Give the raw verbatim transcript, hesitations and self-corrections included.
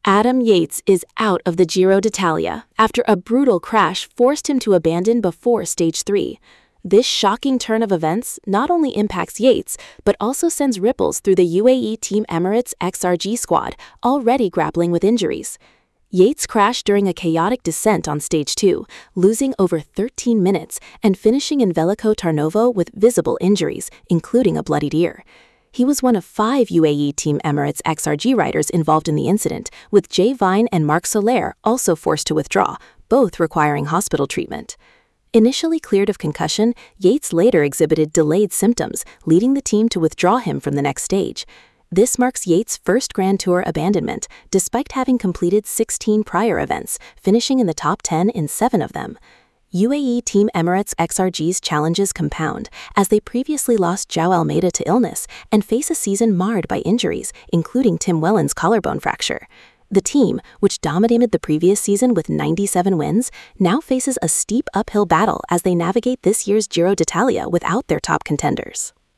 Adam Yates is out of the Giro d'Italia after a brutal crash forced him to abandon before stage three. This shocking turn of events not only impacts Yates, but also sends ripples through the U A E Team Emirates X R G squad, already grappling with injuries. Yates crashed during a chaotic descent on stage two, losing over thirteen minutes and finishing in Vellico Tarnovo with visible injuries, including a bloodied ear. He was one of five U A E Team Emirates X R G riders involved in the incident, with Jay Vine and Marc Soler also forced to withdraw, both requiring hospital treatment. Initially cleared of concussion, Yates later exhibited delayed symptoms, leading the team to withdraw him from the next stage. This marks Yates' first Grand Tour abandonment, despite having completed sixteen prior events, finishing in the top ten in seven of them. U A E Team Emirates X R G's challenges compound, as they previously lost João Almeida to illness and face a season marred by injuries, including Tim Wellens' collarbone fracture. The team, which dominated the previous season with ninety-seven wins, now faces a steep uphill battle as they navigate this year's Giro d'Italia without their top contenders.